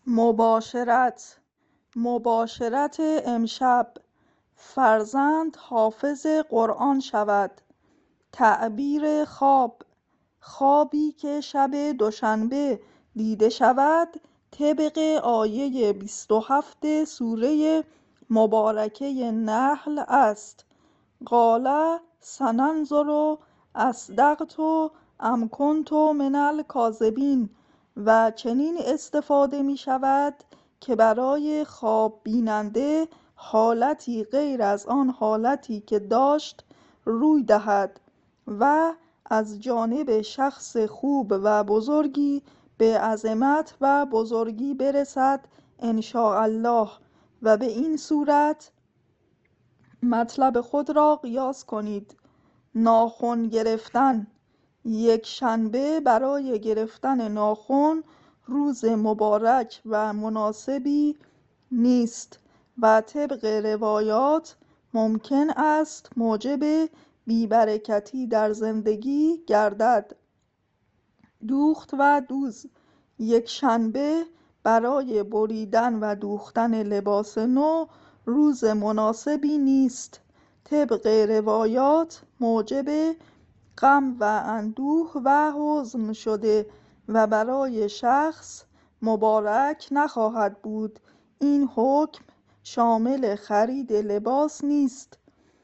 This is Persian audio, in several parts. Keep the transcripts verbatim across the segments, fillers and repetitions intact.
مباشرت مباشرت امشب فرزند حافظ قرآن شود. تعبیر خواب خوابی که شب دوشنبه دیده شود طبق آیه بیست و هفت سوره مبارکه نحل است. قال سننظر اصدقت ام کنت من الکاذبین. و چنین استفاده می شود که برای خواب بیننده حالتی غیر از آن حالتی که داشت روی دهد و از جانب شخص خوب و بزرگی به عظمت و بزرگی برسد انشاءالله، و به این صورت مطلب خود را قیاس کنید. ناخن گرفتن یک شنبه برای گرفتن ناخن روز مبارک و مناسبی نیست و طبق روایات ممکن است موجب بیبرکتی در زندگی گردد. دوخت و دوز یک شنبه برای بریدن و دوختن لباس نو روز مناسبی نیست. طبق روایات موجب غم و اندوه و حزن شده و برای شخص مبارک نخواهد بود. این حکم شامل خرید لباس نیست.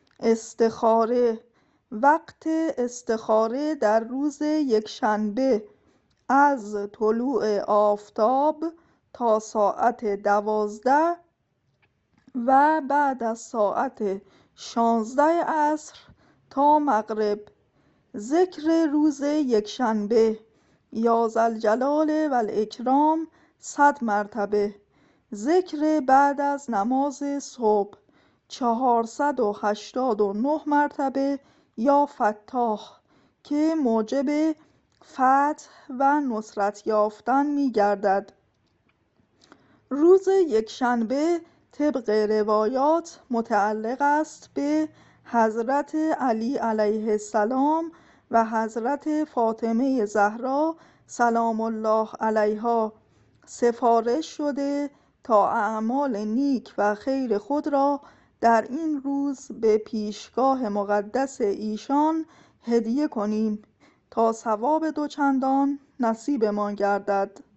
استخاره وقت استخاره در روز یکشنبه از طلوع آفتاب تا ساعت دوازده و بعد از ساعت شانزده عصر تا مغرب. ذکر روز یکشنبه یا ذوالجلال و الاکرام صد مرتبه. ذکر بعد از نماز صبح چهارصد و هشتاد و نه مرتبه یا فتاح که موجب فتح و نصرت یافتن می گردد. روز یکشنبه طبق روایات متعلق است به حضرت علی علیه السلام و حضرت فاطمه زهرا سلام الله علیها. سفارش شده تا اعمال نیک و خیر خود را در این روز به پیشگاه مقدس ایشان هدیه کنیم تا ثواب دوچندان نصیبمان گردد.